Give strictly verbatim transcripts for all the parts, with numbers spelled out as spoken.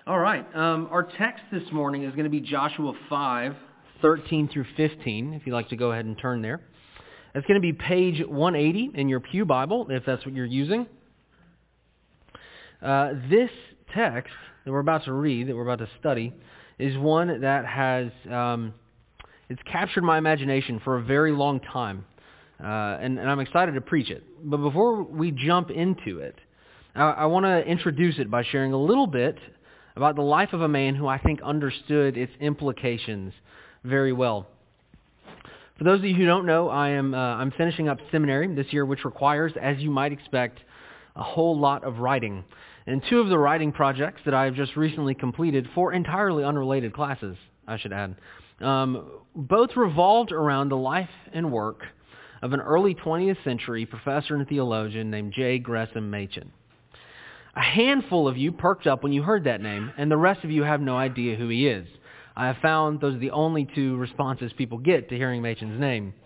All right. Um, our text this morning is going to be Joshua five, thirteen through fifteen, if you'd like to go ahead and turn there. It's going to be page one eighty in your Pew Bible, if that's what you're using. Uh, this text that we're about to read, that we're about to study, is one that has um, it's captured my imagination for a very long time, uh, and, and I'm excited to preach it. But before we jump into it, I, I want to introduce it by sharing a little bit about the life of a man who I think understood its implications very well. For those of you who don't know, I am uh, I'm finishing up seminary this year, which requires, as you might expect, a whole lot of writing. And two of the writing projects that I've just recently completed, for entirely unrelated classes, I should add, um, both revolved around the life and work of an early twentieth century professor and theologian named J. Gresham Machen. A handful of you perked up when you heard that name, and the rest of you have no idea who he is. I have found those are the only two responses people get to hearing Machen's name.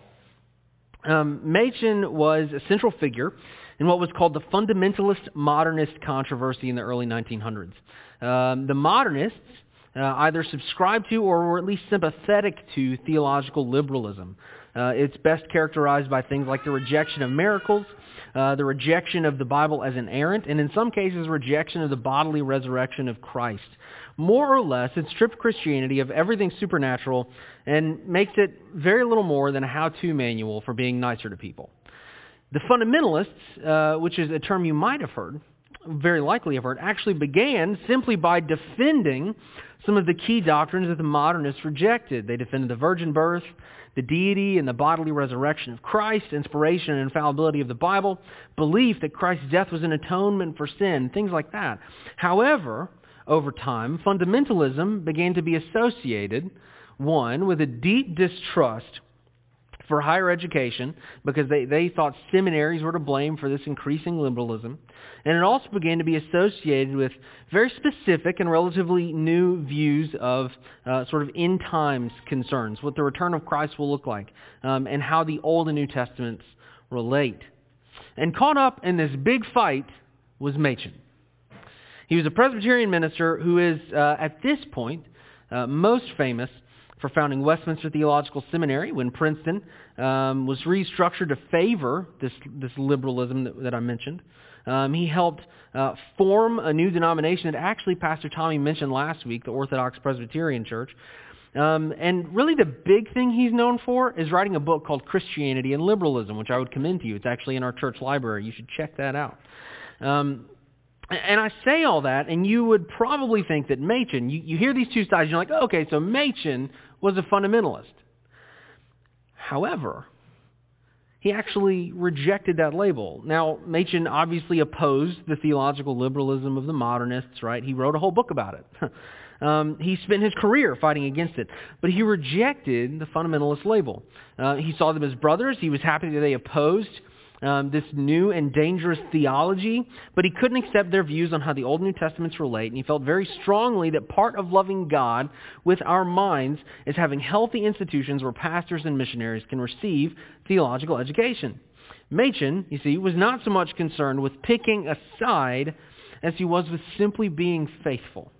Um, Machen was a central figure in what was called the fundamentalist modernist controversy in the early nineteen hundreds. Um, the modernists uh, either subscribed to or were at least sympathetic to theological liberalism. Uh, it's best characterized by things like the rejection of miracles, uh, the rejection of the Bible as inerrant, and in some cases, rejection of the bodily resurrection of Christ. More or less, it strips Christianity of everything supernatural and makes it very little more than a how-to manual for being nicer to people. The fundamentalists, uh, which is a term you might have heard, very likely have heard, actually began simply by defending some of the key doctrines that the modernists rejected. They defended the virgin birth, the deity and the bodily resurrection of Christ, inspiration and infallibility of the Bible, belief that Christ's death was an atonement for sin, things like that. However, over time, fundamentalism began to be associated, one, with a deep distrust for higher education, because they, they thought seminaries were to blame for this increasing liberalism. And it also began to be associated with very specific and relatively new views of uh, sort of end times concerns, what the return of Christ will look like, um, and how the Old and New Testaments relate. And caught up in this big fight was Machen. He was a Presbyterian minister who is, uh, at this point, uh, most famous for founding Westminster Theological Seminary when Princeton um, was restructured to favor this, this liberalism that, that I mentioned. Um, he helped uh, form a new denomination that actually Pastor Tommy mentioned last week, the Orthodox Presbyterian Church. Um, and really the big thing he's known for is writing a book called Christianity and Liberalism, which I would commend to you. It's actually in our church library. You should check that out. Um, And I say all that, and you would probably think that Machen, you, you hear these two sides, you're like, oh, okay, so Machen was a fundamentalist. However, he actually rejected that label. Now, Machen obviously opposed the theological liberalism of the modernists, right? He wrote a whole book about it. um, he spent his career fighting against it. But he rejected the fundamentalist label. Uh, he saw them as brothers. He was happy that they opposed Um, this new and dangerous theology, but he couldn't accept their views on how the Old and New Testaments relate, and he felt very strongly that part of loving God with our minds is having healthy institutions where pastors and missionaries can receive theological education. Machen, you see, was not so much concerned with picking a side as he was with simply being faithful.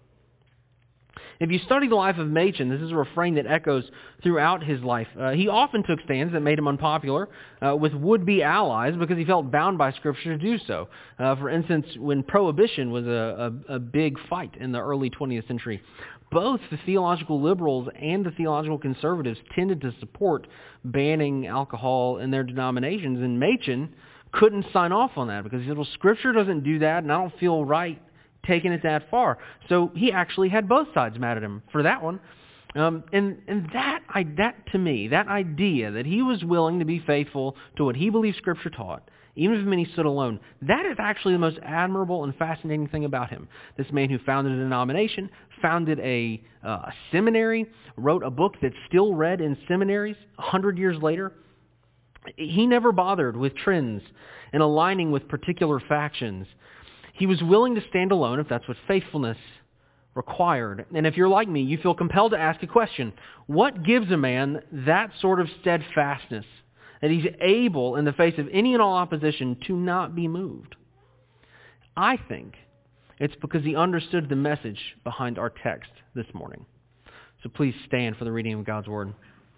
If you study the life of Machen, this is a refrain that echoes throughout his life. Uh, he often took stands that made him unpopular uh, with would-be allies because he felt bound by Scripture to do so. Uh, for instance, when Prohibition was a, a, a big fight in the early twentieth century, both the theological liberals and the theological conservatives tended to support banning alcohol in their denominations, and Machen couldn't sign off on that because he said, well, Scripture doesn't do that, and I don't feel right taking it that far. So he actually had both sides mad at him for that one. Um, and and that, I, that to me, that idea that he was willing to be faithful to what he believed Scripture taught, even if it meant he stood alone, that is actually the most admirable and fascinating thing about him. This man who founded a denomination, founded a, uh, a seminary, wrote a book that's still read in seminaries a hundred years later. He never bothered with trends and aligning with particular factions. He was willing to stand alone if that's what faithfulness required. And if you're like me, you feel compelled to ask a question. What gives a man that sort of steadfastness, that he's able, in the face of any and all opposition, to not be moved? I think It's because he understood the message behind our text this morning. So please stand for the reading of God's Word.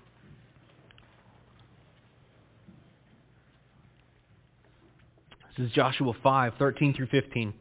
This is Joshua five, thirteen through fifteen.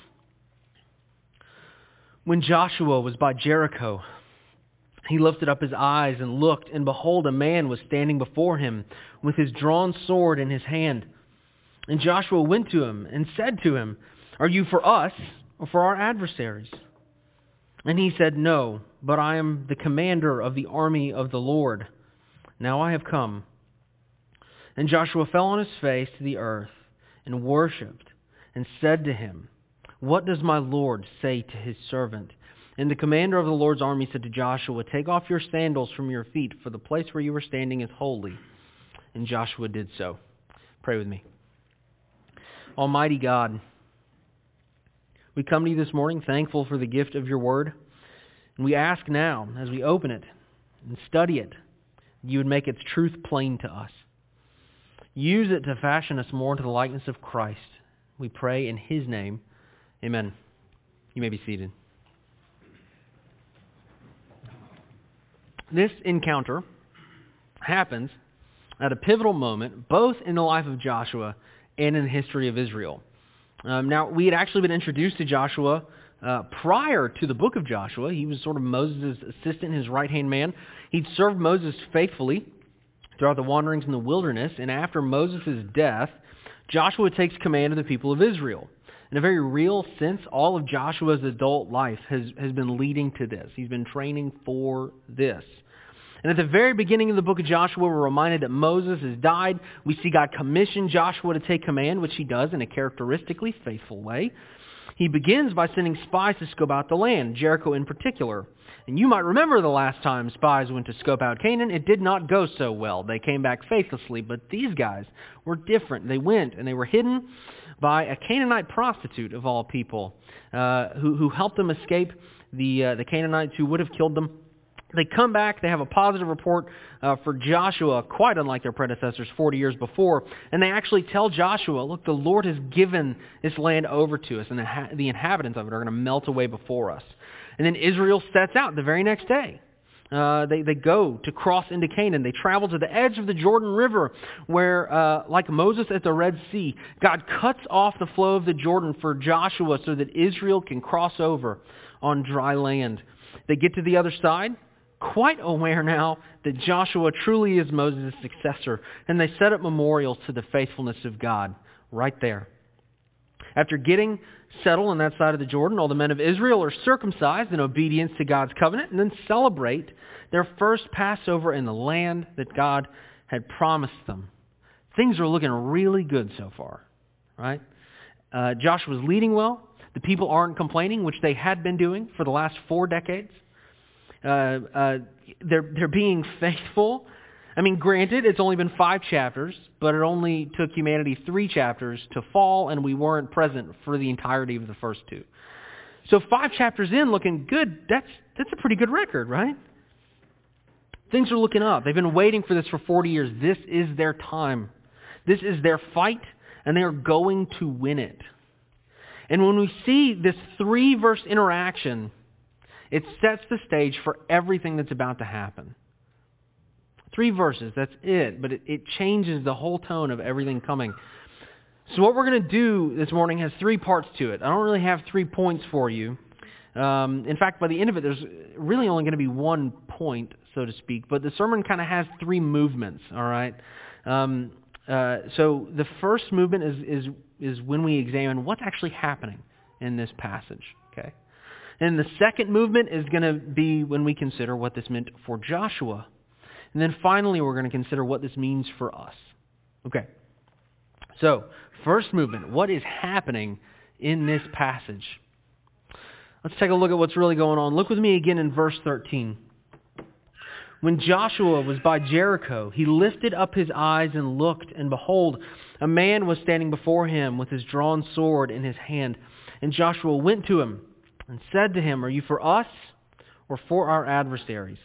When Joshua was by Jericho, he lifted up his eyes and looked, and behold, a man was standing before him with his drawn sword in his hand. And Joshua went to him and said to him, "Are you for us or for our adversaries?" And he said, "No, but I am the commander of the army of the Lord. Now I have come." And Joshua fell on his face to the earth and worshipped and said to him, "What does my Lord say to his servant?" And the commander of the Lord's army said to Joshua, "Take off your sandals from your feet, for the place where you are standing is holy." And Joshua did so. Pray with me. Almighty God, we come to you this morning thankful for the gift of your word. And we ask now, as we open it and study it, you would make its truth plain to us. Use it to fashion us more into the likeness of Christ. We pray in his name. Amen. You may be seated. This encounter happens at a pivotal moment, both in the life of Joshua and in the history of Israel. Um, now, we had actually been introduced to Joshua uh, prior to the book of Joshua. He was sort of Moses' assistant, his right-hand man. He'd served Moses faithfully throughout the wanderings in the wilderness, and after Moses' death, Joshua takes command of the people of Israel. In a very real sense, all of Joshua's adult life has, has been leading to this. He's been training for this. And at the very beginning of the book of Joshua, we're reminded that Moses has died. We see God commission Joshua to take command, which he does in a characteristically faithful way. He begins by sending spies to scope out the land, Jericho in particular. And you might remember the last time spies went to scope out Canaan. It did not go so well. They came back faithlessly, but these guys were different. They went and they were hidden by a Canaanite prostitute of all people, uh, who, who helped them escape the, uh, the Canaanites who would have killed them. They come back, they have a positive report uh, for Joshua, quite unlike their predecessors forty years before, and they actually tell Joshua, look, the Lord has given this land over to us, and the, ha- the inhabitants of it are going to melt away before us. And then Israel sets out the very next day. Uh, they, they go to cross into Canaan. They travel to the edge of the Jordan River where, uh, like Moses at the Red Sea, God cuts off the flow of the Jordan for Joshua so that Israel can cross over on dry land. They get to the other side, quite aware now that Joshua truly is Moses' successor, and they set up memorials to the faithfulness of God right there. After getting settled on that side of the Jordan, all the men of Israel are circumcised in obedience to God's covenant and then celebrate their first Passover in the land that God had promised them. Things are looking really good so far, right? Uh, Joshua's leading well. The people aren't complaining, which they had been doing for the last four decades. Uh, uh, they're, they're being faithful. I mean, granted, it's only been five chapters, but it only took humanity three chapters to fall, and we weren't present for the entirety of the first two. So five chapters in, looking good, that's that's a pretty good record, right? Things are looking up. They've been waiting for this for forty years. This is their time. This is their fight, and they are going to win it. And when we see this three-verse interaction, it sets the stage for everything that's about to happen. Three verses, that's it, but it, it changes the whole tone of everything coming. So what we're going to do this morning has three parts to it. I don't really have three points for you. Um, in fact, by the end of it, there's really only going to be one point, so to speak, but the sermon kind of has three movements, all right? Um, uh, so the first movement is, is, is when we examine what's actually happening in this passage, okay? And the second movement is going to be when we consider what this meant for Joshua. And then finally, we're going to consider what this means for us. Okay. So, first movement, what is happening in this passage? Let's take a look at what's really going on. Look with me again in verse thirteen. When Joshua was by Jericho, he lifted up his eyes and looked, and behold, a man was standing before him with his drawn sword in his hand. And Joshua went to him and said to him, "Are you for us or for our adversaries?"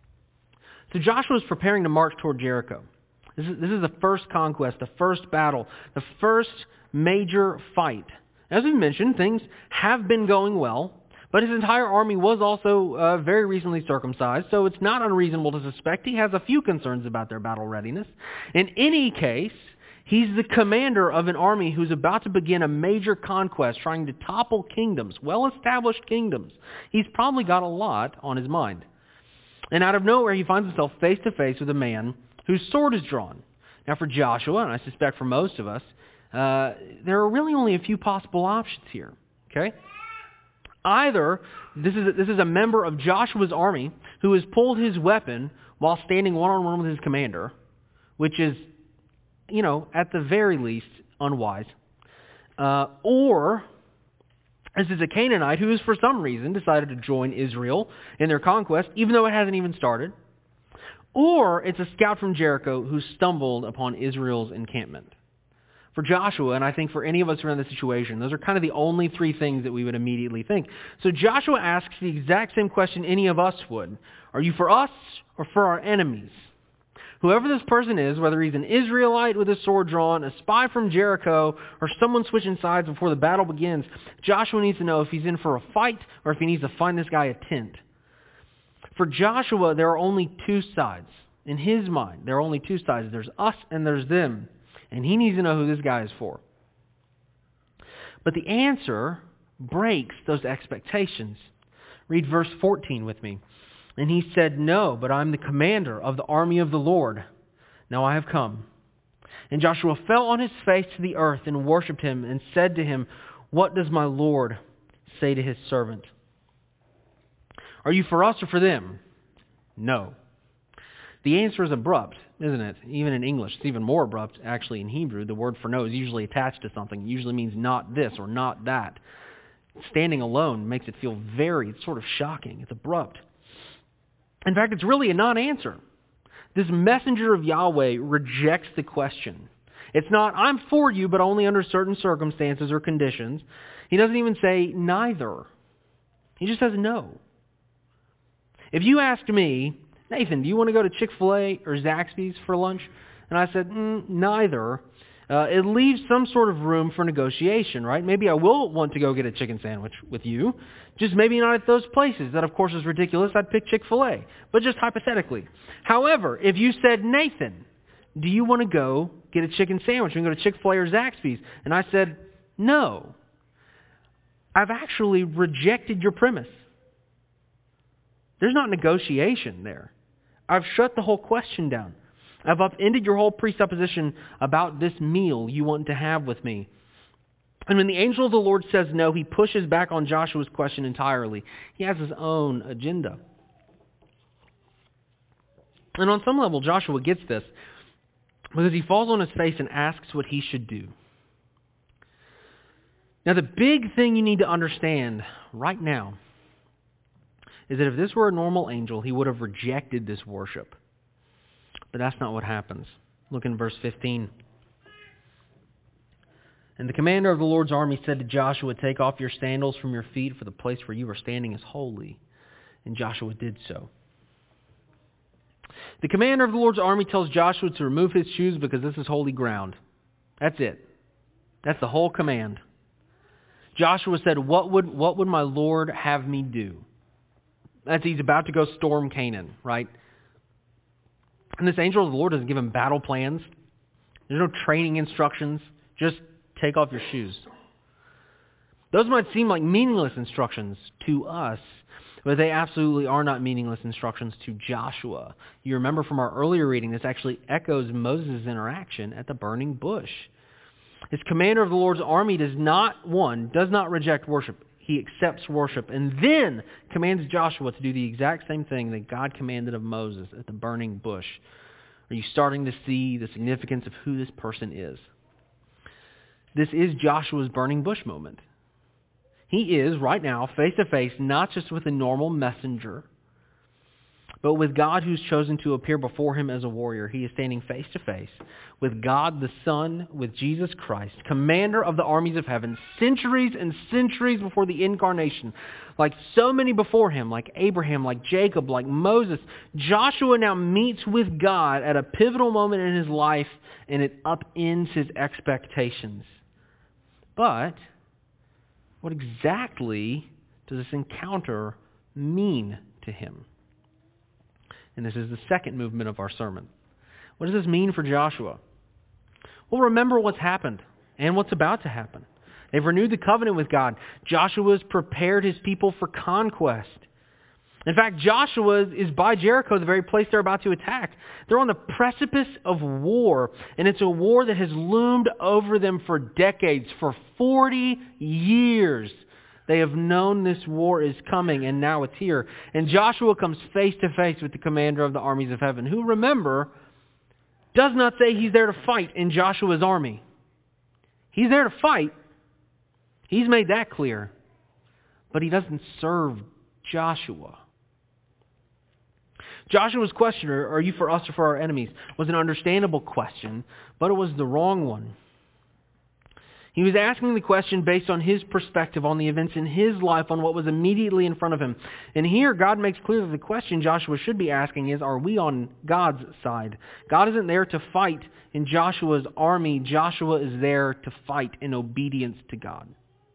So Joshua is preparing to march toward Jericho. This is, this is the first conquest, the first battle, the first major fight As we mentioned, things have been going well, but his entire army was also uh, very recently circumcised, so it's not unreasonable to suspect he has a few concerns about their battle readiness. In any case, he's the commander of an army who's about to begin a major conquest, trying to topple kingdoms, well-established kingdoms. He's probably got a lot on his mind. And out of nowhere, he finds himself face-to-face with a man whose sword is drawn. Now for Joshua, and I suspect for most of us, uh, there are really only a few possible options here. Okay? Either this is, a, this is a member of Joshua's army who has pulled his weapon while standing one-on-one with his commander, which is, you know, at the very least, unwise. Uh, or this is a Canaanite who has, for some reason, decided to join Israel in their conquest, even though it hasn't even started. Or it's a scout from Jericho who stumbled upon Israel's encampment. For Joshua, and I think for any of us who are in this situation, those are kind of the only three things that we would immediately think. So Joshua asks the exact same question any of us would. Are you for us or for our enemies? Whoever this person is, whether he's an Israelite with his sword drawn, a spy from Jericho, or someone switching sides before the battle begins, Joshua needs to know if he's in for a fight or if he needs to find this guy a tent. For Joshua, there are only two sides. In his mind, there are only two sides. There's us and there's them. And he needs to know who this guy is for. But the answer breaks those expectations. Read verse fourteen with me. And he said, "No, but I'm the commander of the army of the Lord. Now I have come." And Joshua fell on his face to the earth and worshipped him and said to him, "What does my Lord say to his servant? Are you for us or for them?" No. The answer is abrupt, isn't it? Even in English, it's even more abrupt. Actually, in Hebrew, the word for no is usually attached to something. It usually means not this or not that. Standing alone makes it feel very, it's sort of shocking. It's abrupt. In fact, it's really a non-answer. This messenger of Yahweh rejects the question. It's not, I'm for you, but only under certain circumstances or conditions. He doesn't even say neither. He just says no. If you asked me, Nathan, do you want to go to Chick-fil-A or Zaxby's for lunch? And I said, mm, neither. Uh, it leaves some sort of room for negotiation, right? Maybe I will want to go get a chicken sandwich with you, just maybe not at those places. That, of course, is ridiculous. I'd pick Chick-fil-A, but just hypothetically. However, if you said, Nathan, do you want to go get a chicken sandwich? We can go to Chick-fil-A or Zaxby's. And I said, no. I've actually rejected your premise. There's not negotiation there. I've shut the whole question down. I've upended your whole presupposition about this meal you want to have with me. And when the angel of the Lord says no, he pushes back on Joshua's question entirely. He has his own agenda. And on some level, Joshua gets this because he falls on his face and asks what he should do. Now, the big thing you need to understand right now is that if this were a normal angel, he would have rejected this worship. But that's not what happens. Look in verse fifteen. And the commander of the Lord's army said to Joshua, "Take off your sandals from your feet, for the place where you are standing is holy." And Joshua did so. The commander of the Lord's army tells Joshua to remove his shoes because this is holy ground. That's it. That's the whole command. Joshua said, what would, what would my Lord have me do? That's he's about to go storm Canaan, right? And this angel of the Lord doesn't give him battle plans. There's no training instructions. Just take off your shoes. Those might seem like meaningless instructions to us, but they absolutely are not meaningless instructions to Joshua. You remember from our earlier reading, this actually echoes Moses' interaction at the burning bush. This commander of the Lord's army does not, one, does not reject worship. He accepts worship and then commands Joshua to do the exact same thing that God commanded of Moses at the burning bush. Are you starting to see the significance of who this person is? This is Joshua's burning bush moment. He is, right now, face to face, not just with a normal messenger, but with God who's chosen to appear before him as a warrior. He is standing face to face with God the Son, with Jesus Christ, commander of the armies of heaven, centuries and centuries before the incarnation. Like so many before him, like Abraham, like Jacob, like Moses, Joshua now meets with God at a pivotal moment in his life, and it upends his expectations. But what exactly does this encounter mean to him? And this is the second movement of our sermon. What does this mean for Joshua? Well, remember what's happened and what's about to happen. They've renewed the covenant with God. Joshua's prepared his people for conquest. In fact, Joshua is by Jericho, the very place they're about to attack. They're on the precipice of war, and it's a war that has loomed over them for decades. For forty years, they have known this war is coming, and now it's here. And Joshua comes face to face with the commander of the armies of heaven, who, remember, does not say he's there to fight in Joshua's army. He's there to fight. He's made that clear. But he doesn't serve Joshua. Joshua's question, are you for us or for our enemies, was an understandable question, but it was the wrong one. He was asking the question based on his perspective on the events in his life, on what was immediately in front of him. And here, God makes clear that the question Joshua should be asking is, are we on God's side? God isn't there to fight in Joshua's army. Joshua is there to fight in obedience to God.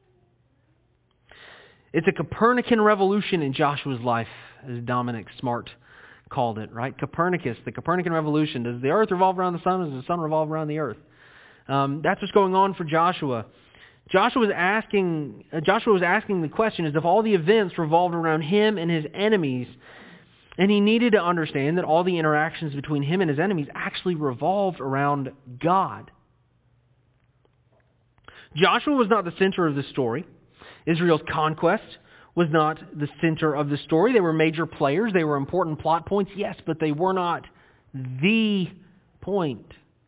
It's a Copernican revolution in Joshua's life, as Dominic Smart called it, right? Copernicus, the Copernican revolution. Does the earth revolve around the sun, or does the sun revolve around the earth? Um, that's what's going on for Joshua. Joshua was asking, uh, Joshua was asking the question as if all the events revolved around him and his enemies, and he needed to understand that all the interactions between him and his enemies actually revolved around God. Joshua was not the center of the story. Israel's conquest was not the center of the story. They were major players. They were important plot points, yes, but they were not the point.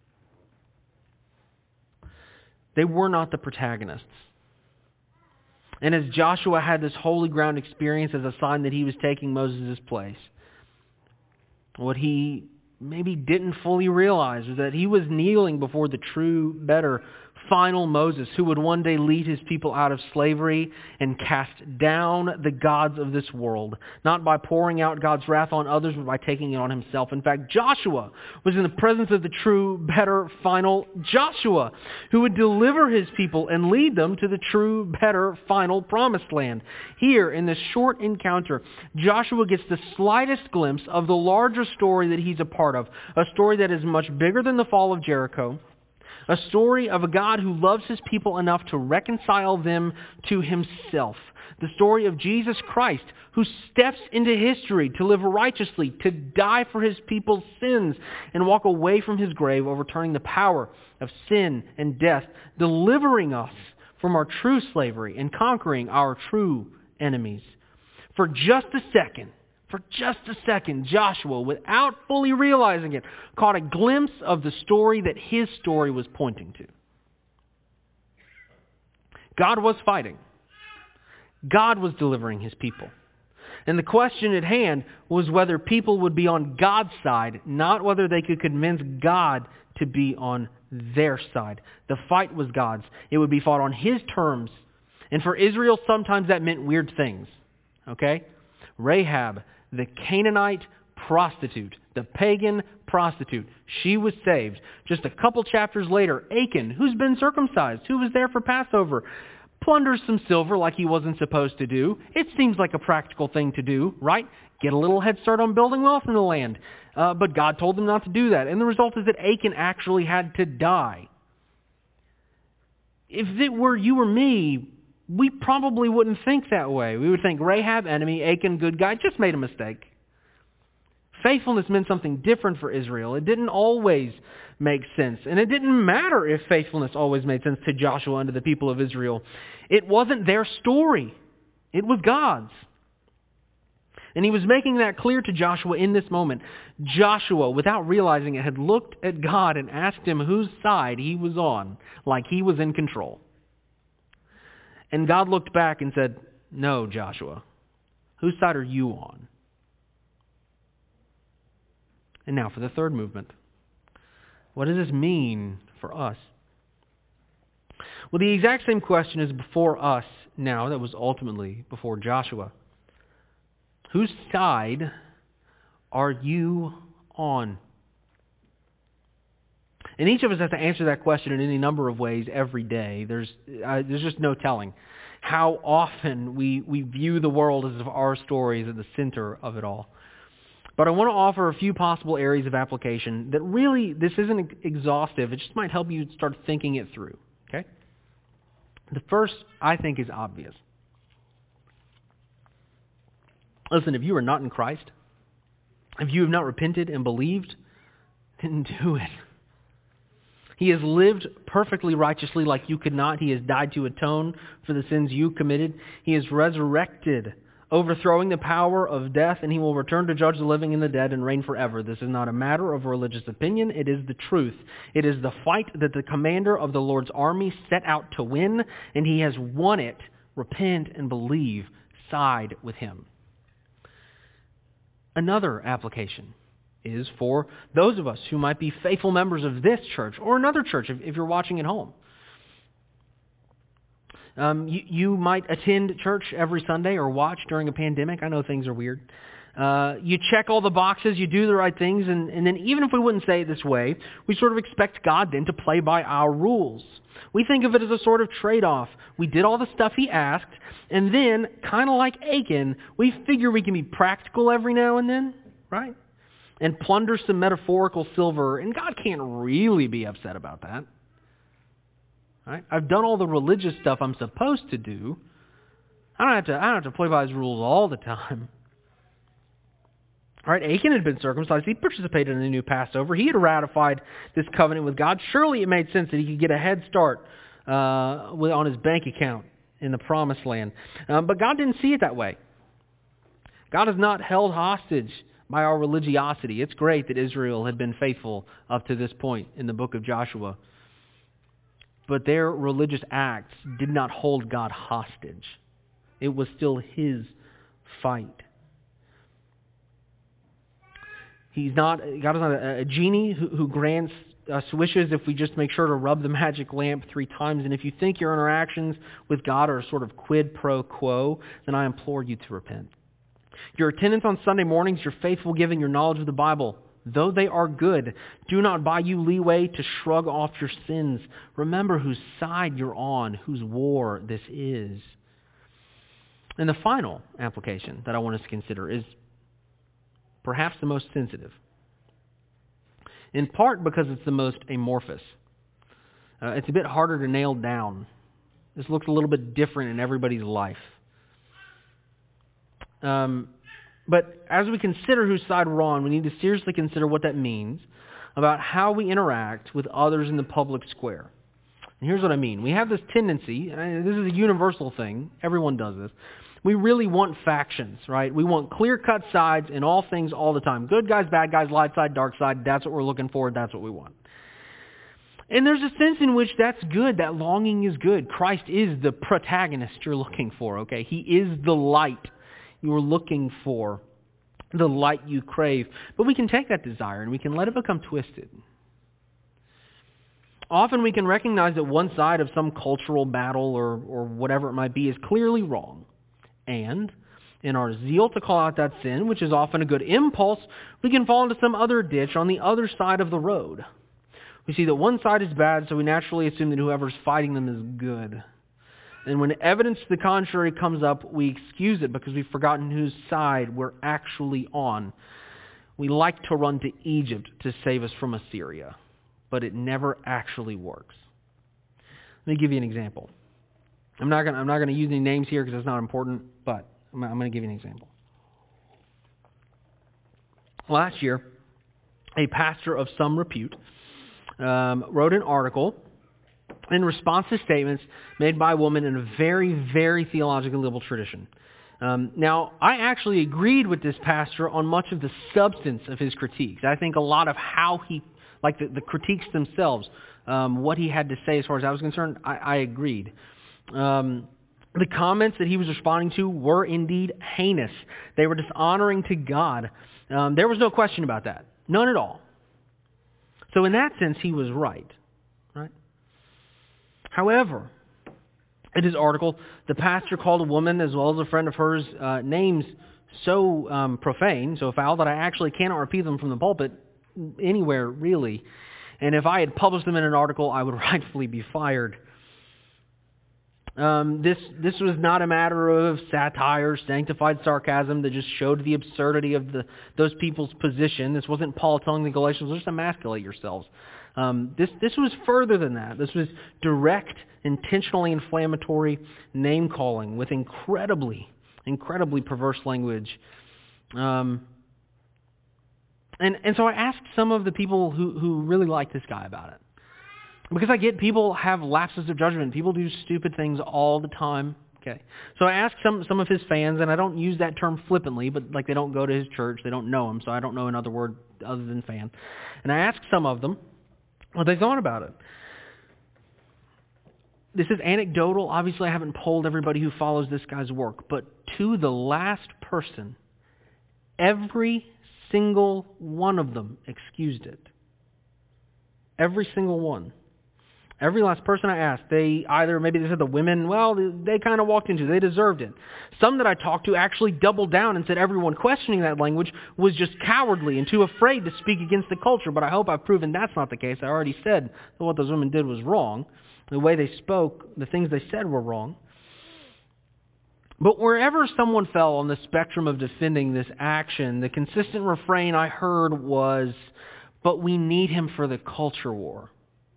They were not the protagonists. And as Joshua had this holy ground experience as a sign that he was taking Moses' place, what he maybe didn't fully realize was that he was kneeling before the true, better, final Moses, who would one day lead his people out of slavery and cast down the gods of this world, not by pouring out God's wrath on others, but by taking it on himself. In fact, Joshua was in the presence of the true, better, final Joshua, who would deliver his people and lead them to the true, better, final promised land. Here, in this short encounter, Joshua gets the slightest glimpse of the larger story that he's a part of, a story that is much bigger than the fall of Jericho, a story of a God who loves his people enough to reconcile them to himself. The story of Jesus Christ, who steps into history to live righteously, to die for his people's sins, and walk away from his grave, overturning the power of sin and death, delivering us from our true slavery and conquering our true enemies. For just a second, For just a second, Joshua, without fully realizing it, caught a glimpse of the story that his story was pointing to. God was fighting. God was delivering his people. And the question at hand was whether people would be on God's side, not whether they could convince God to be on their side. The fight was God's. It would be fought on his terms. And for Israel, sometimes that meant weird things. Okay? Rahab, the Canaanite prostitute, the pagan prostitute, she was saved. Just a couple chapters later, Achan, who's been circumcised, who was there for Passover, plunders some silver like he wasn't supposed to do. It seems like a practical thing to do, right? Get a little head start on building wealth in the land. Uh, but God told them not to do that. And the result is that Achan actually had to die. If it were you or me, we probably wouldn't think that way. We would think Rahab, enemy, Achan, good guy, just made a mistake. Faithfulness meant something different for Israel. It didn't always make sense. And it didn't matter if faithfulness always made sense to Joshua and to the people of Israel. It wasn't their story. It was God's. And he was making that clear to Joshua in this moment. Joshua, without realizing it, had looked at God and asked him whose side he was on, like he was in control. And God looked back and said, "No, Joshua, whose side are you on?" And now for the third movement. What does this mean for us? Well, the exact same question is before us now that was ultimately before Joshua. Whose side are you on? And each of us has to answer that question in any number of ways every day. There's uh, there's just no telling how often we, we view the world as if our story is at the center of it all. But I want to offer a few possible areas of application that really, this isn't exhaustive. It just might help you start thinking it through. Okay? The first, I think, is obvious. Listen, if you are not in Christ, if you have not repented and believed, then do it. He has lived perfectly righteously like you could not. He has died to atone for the sins you committed. He is resurrected, overthrowing the power of death, and he will return to judge the living and the dead and reign forever. This is not a matter of religious opinion. It is the truth. It is the fight that the commander of the Lord's army set out to win, and he has won it. Repent and believe. Side with him. Another application is for those of us who might be faithful members of this church or another church if, if you're watching at home. Um, you, you might attend church every Sunday or watch during a pandemic. I know things are weird. Uh, you check all the boxes, you do the right things, and, and then even if we wouldn't say it this way, we sort of expect God then to play by our rules. We think of it as a sort of trade-off. We did all the stuff he asked, and then, kind of like Achan, we figure we can be practical every now and then, right? And plunder some metaphorical silver, and God can't really be upset about that. Right? I've done all the religious stuff I'm supposed to do. I don't have to, I don't have to play by his rules all the time. All right, Achan had been circumcised. He participated in the new Passover. He had ratified this covenant with God. Surely it made sense that he could get a head start uh, with, on his bank account in the Promised Land. Um, but God didn't see it that way. God is not held hostage by our religiosity. It's great that Israel had been faithful up to this point in the book of Joshua. But their religious acts did not hold God hostage. It was still his fight. He's not, God is not a, a genie who, who grants us wishes if we just make sure to rub the magic lamp three times. And if you think your interactions with God are a sort of quid pro quo, then I implore you to repent. Your attendance on Sunday mornings, your faithful giving, your knowledge of the Bible, though they are good, do not buy you leeway to shrug off your sins. Remember whose side you're on, whose war this is. And the final application that I want us to consider is perhaps the most sensitive, in part because it's the most amorphous. Uh, it's a bit harder to nail down. This looks a little bit different in everybody's life. Um, but as we consider whose side we're on, we need to seriously consider what that means about how we interact with others in the public square. And here's what I mean. We have this tendency, and this is a universal thing, everyone does this, we really want factions, right? We want clear-cut sides in all things all the time. Good guys, bad guys, light side, dark side, that's what we're looking for, that's what we want. And there's a sense in which that's good, that longing is good. Christ is the protagonist you're looking for, okay? He is the light you're looking for, the light you crave. But we can take that desire and we can let it become twisted. Often we can recognize that one side of some cultural battle or, or whatever it might be is clearly wrong. And in our zeal to call out that sin, which is often a good impulse, we can fall into some other ditch on the other side of the road. We see that one side is bad, so we naturally assume that whoever's fighting them is good. And when evidence to the contrary comes up, we excuse it because we've forgotten whose side we're actually on. We like to run to Egypt to save us from Assyria, but it never actually works. Let me give you an example. I'm not going. I'm not going to use any names here because it's not important, but I'm, I'm going to give you an example. Last year, a pastor of some repute um, wrote an article in response to statements made by a woman in a very, very theologically liberal tradition. Um, now, I actually agreed with this pastor on much of the substance of his critiques. I think a lot of how he, like the, the critiques themselves, um, what he had to say as far as I was concerned, I, I agreed. Um, the comments that he was responding to were indeed heinous. They were dishonoring to God. Um, there was no question about that. None at all. So in that sense, he was right. Right? However, in his article, the pastor called a woman as well as a friend of hers uh, names so um, profane, so foul, that I actually cannot repeat them from the pulpit anywhere, really. And if I had published them in an article, I would rightfully be fired. Um, this this was not a matter of satire, sanctified sarcasm that just showed the absurdity of the those people's position. This wasn't Paul telling the Galatians, just emasculate yourselves. Um, this this was further than that. This was direct, intentionally inflammatory name-calling with incredibly, incredibly perverse language. Um, and, and so I asked some of the people who, who really like this guy about it. Because I get people have lapses of judgment. People do stupid things all the time. Okay, so I asked some some of his fans, and I don't use that term flippantly, but like they don't go to his church, they don't know him, so I don't know another word other than fan. And I asked some of them what they thought about it. This is anecdotal. Obviously, I haven't polled everybody who follows this guy's work, but to the last person, every single one of them excused it. Every single one. Every last person I asked, they either, maybe they said the women, well, they, they kind of walked into it. They deserved it. Some that I talked to actually doubled down and said everyone questioning that language was just cowardly and too afraid to speak against the culture. But I hope I've proven that's not the case. I already said that what those women did was wrong. The way they spoke, the things they said were wrong. But wherever someone fell on the spectrum of defending this action, the consistent refrain I heard was, but we need him for the culture war.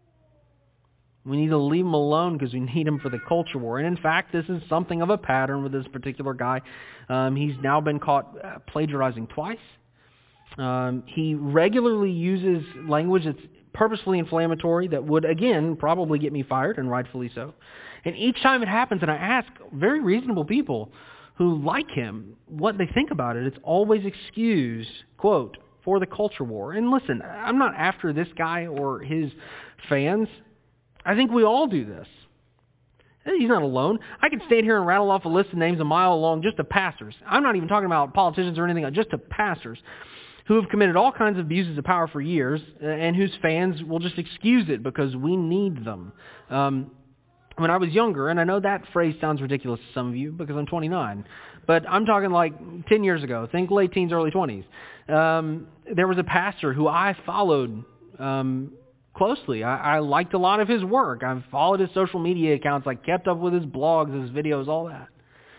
We need to leave him alone because we need him for the culture war. And in fact, this is something of a pattern with this particular guy. Um, he's now been caught uh, plagiarizing twice. Um, he regularly uses language that's purposefully inflammatory that would, again, probably get me fired, and rightfully so. And each time it happens, and I ask very reasonable people who like him what they think about it, it's always excused, quote, for the culture war. And listen, I'm not after this guy or his fans. I think we all do this. He's not alone. I could stand here and rattle off a list of names a mile long just to pastors. I'm not even talking about politicians or anything else, just to pastors who have committed all kinds of abuses of power for years and whose fans will just excuse it because we need them. Um, when I was younger, and I know that phrase sounds ridiculous to some of you because I'm twenty-nine, but I'm talking like ten years ago. Think late teens, early twenties. Um, there was a pastor who I followed um closely. I, I liked a lot of his work. I've followed his social media accounts. I kept up with his blogs, his videos, all that.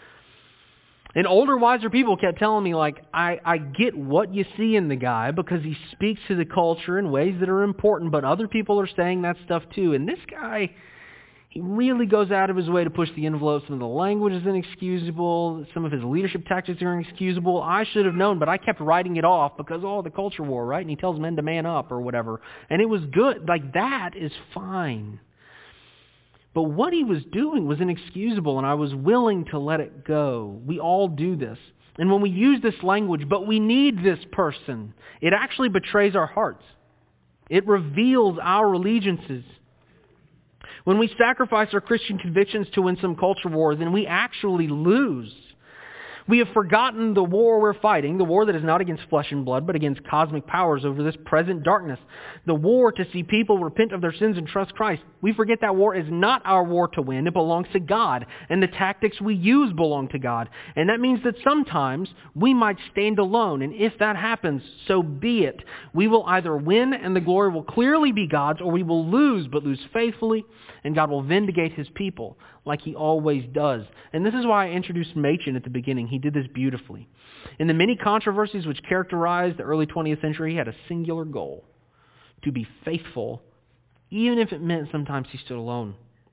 And older, wiser people kept telling me, like, I, I get what you see in the guy because he speaks to the culture in ways that are important, but other people are saying that stuff too. And this guy, he really goes out of his way to push the envelope. Some of the language is inexcusable. Some of his leadership tactics are inexcusable. I should have known, but I kept writing it off because, oh, the culture war, right? And he tells men to man up or whatever. And it was good. Like, that is fine. But what he was doing was inexcusable, and I was willing to let it go. We all do this. And when we use this language, but we need this person, it actually betrays our hearts. It reveals our allegiances. When we sacrifice our Christian convictions to win some culture war, then we actually lose. We have forgotten the war we're fighting, the war that is not against flesh and blood, but against cosmic powers over this present darkness. The war to see people repent of their sins and trust Christ. We forget that war is not our war to win. It belongs to God. And the tactics we use belong to God. And that means that sometimes we might stand alone. And if that happens, so be it. We will either win and the glory will clearly be God's, or we will lose, but lose faithfully, and God will vindicate his people like he always does. And this is why I introduced Machen at the beginning. He did this beautifully. In the many controversies which characterized the early twentieth century, he had a singular goal: to be faithful, even if it meant sometimes he stood alone.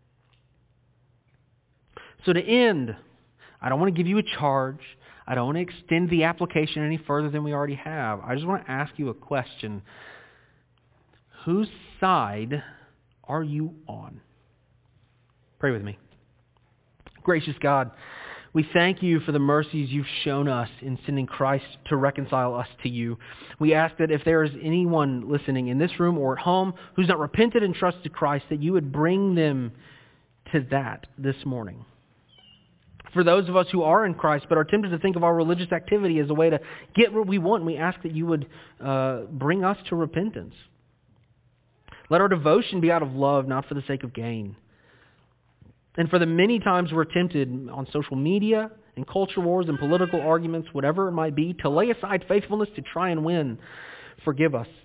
So to end, I don't want to give you a charge. I don't want to extend the application any further than we already have. I just want to ask you a question. Whose side are you on? Pray with me. Gracious God, we thank you for the mercies you've shown us in sending Christ to reconcile us to you. We ask that if there is anyone listening in this room or at home who's not repented and trusted Christ, that you would bring them to that this morning. For those of us who are in Christ but are tempted to think of our religious activity as a way to get what we want, we ask that you would uh, bring us to repentance. Let our devotion be out of love, not for the sake of gain. And for the many times we're tempted on social media and culture wars and political arguments, whatever it might be, to lay aside faithfulness to try and win, forgive us.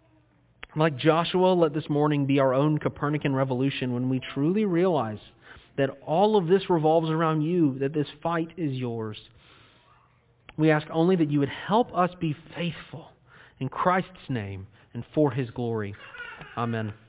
Like Joshua, let this morning be our own Copernican revolution when we truly realize that all of this revolves around you, that this fight is yours. We ask only that you would help us be faithful in Christ's name and for His glory. Amen.